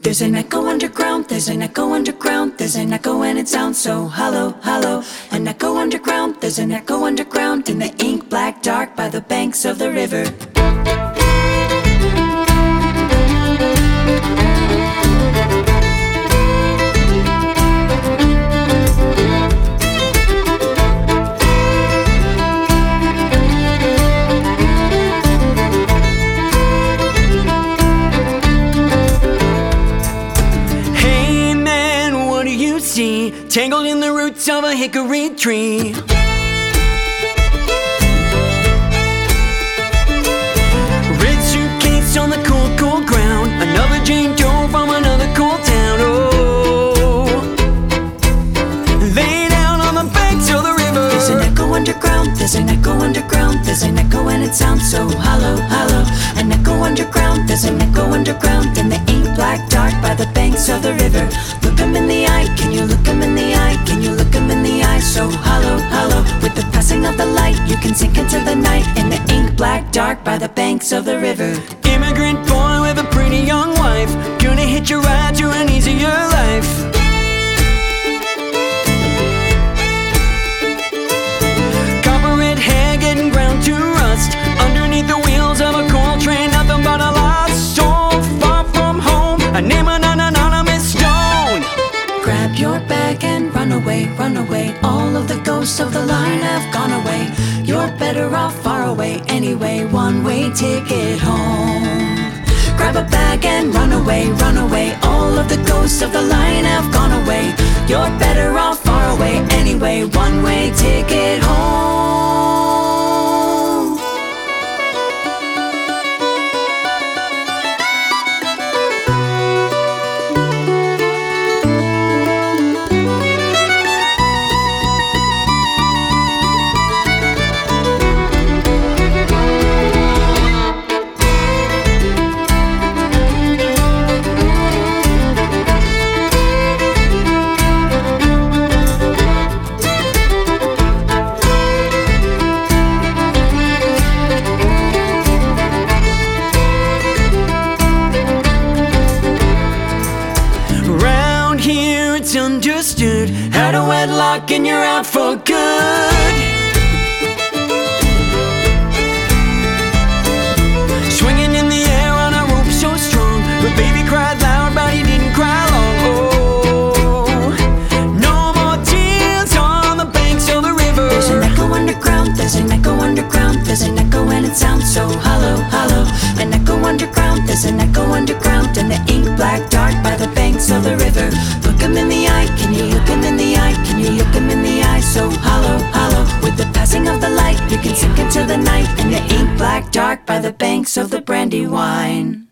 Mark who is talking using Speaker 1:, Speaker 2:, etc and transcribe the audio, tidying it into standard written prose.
Speaker 1: There's an echo underground, there's an echo underground, there's an echo and it sounds so hollow, hollow. An echo underground, there's an echo underground, in the ink black dark by the banks of the river.
Speaker 2: Tangled in the roots of a hickory tree. Red suitcase on the cold, cold ground. Another Jane Doe from another cold town. Oh, lay down on the banks of the river.
Speaker 1: There's an echo underground, there's an echo underground, there's an echo and it sounds so hollow, hollow. An echo underground, there's an echo underground, in the ink black dark by the banks of the river. Look 'em in the eye, can you look 'em in the eye? Can you look 'em in the eye? So hollow, hollow. With the passing of the light, you can sink into the night, in the ink black dark by the banks of the river.
Speaker 2: Immigrant boy with a pretty young wife, gonna hitch a ride to an easier life. Copper red hair getting ground to rust, underneath the wheels of a coal train. Nothing but a lost soul, far from home, a name an anonymous stone.
Speaker 1: Grab your bag and run away, run away. All of the ghosts of the line have gone away. You're better off far away anyway, one-way ticket home. Grab a bag and run away, run away. All of the ghosts of the line have gone away. You're better off far away anyway, one-way ticket home.
Speaker 2: It's understood, out of wedlock and you're out for good. Swinging in the air on a rope so strong, but baby cried loud but he didn't cry long. Oh, no more tears on the banks of the river.
Speaker 1: There's an echo underground, there's an echo underground, there's an echo and it sounds so hollow, hollow. An echo underground, there's an echo underground, in the ink black dark by the banks of the river. Look 'em in the eye, can you look 'em in the eye? Can you look 'em in the eye? So hollow, hollow. With the passing of the light, you can sink into the night, in the ink black dark by the banks of the Brandywine.